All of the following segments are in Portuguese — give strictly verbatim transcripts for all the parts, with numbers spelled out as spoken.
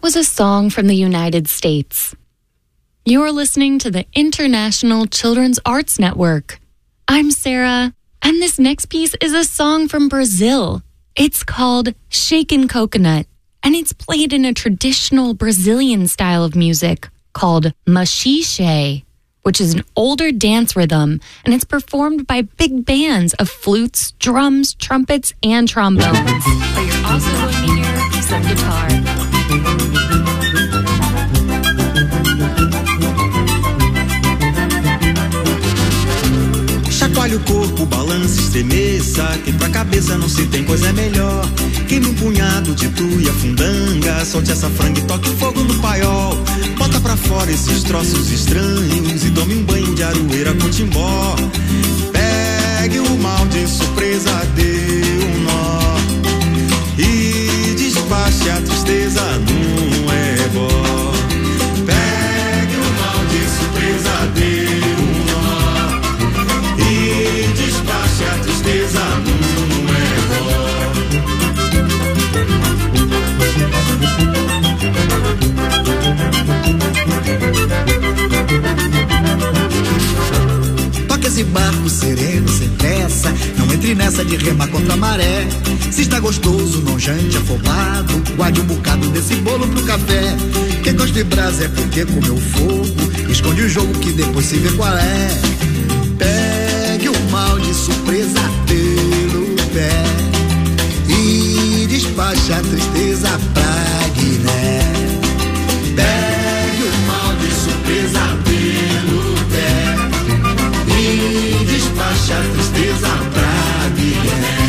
That was a song from the United States. You're listening to the International Children's Arts Network. I'm Sarah, and this next piece is a song from Brazil. It's called Shaken Coconut, and it's played in a traditional Brazilian style of music called machixe, which is an older dance rhythm, and it's performed by big bands of flutes, drums, trumpets, and trombones. But you're also going to hear some guitar. Chacoalhe o corpo, balance, estremeça, que pra cabeça não se tem coisa melhor. Queime um punhado de tuia, fundanga, solte essa franga e toque fogo no paiol. Bota pra fora esses troços estranhos e tome um banho de aroeira com timbó. Pegue o mal de surpresa, dê um nó e despache a tristeza num ebó. Pegue o mal de surpresa, dê um nó e despache a tristeza num ebó. Toque esse barco sereno, sem pressa, não entre nessa de remar contra a maré. Se está gostoso, não jante afobado, guarde um bocado desse bolo pro café. Quem gosta de brasa é porque comeu fogo, esconde o jogo que depois se vê qual é. Pegue o mal de surpresa pelo pé e despache a tristeza pra Guiné. Pegue o mal de surpresa pelo pé e despache a tristeza pra Guiné.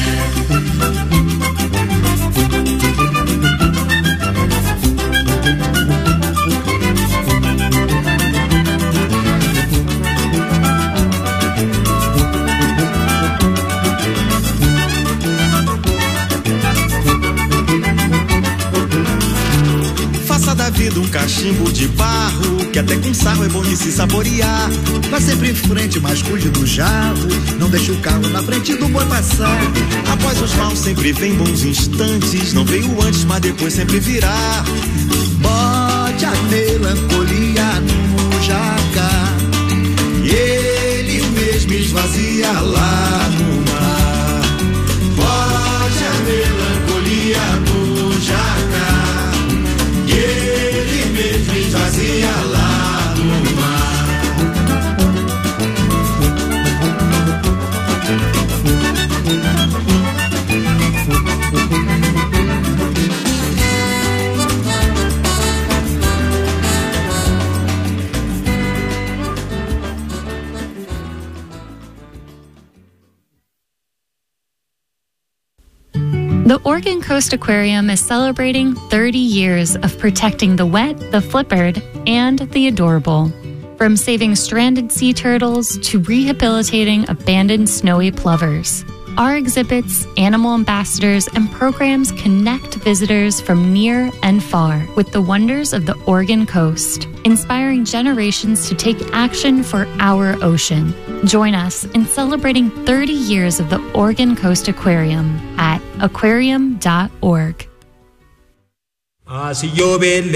Da vida um cachimbo de barro, que até com sarro é bom de se saborear. Vá sempre em frente, mas cuide do jarro, não deixe o carro na frente do boi passar. Após os maus sempre vem bons instantes, não veio antes, mas depois sempre virá. Bote a melancolia no jacar e ele mesmo esvazia lá no mar. Bote a melancolia no jacar e ele mesmo esvazia lá no mar. The Oregon Coast Aquarium is celebrating thirty years of protecting the wet, the flippered, and the adorable. From saving stranded sea turtles to rehabilitating abandoned snowy plovers. Our exhibits, animal ambassadors, and programs connect visitors from near and far with the wonders of the Oregon coast, inspiring generations to take action for our ocean. Join us in celebrating thirty years of the Oregon Coast Aquarium at aquarium dot org.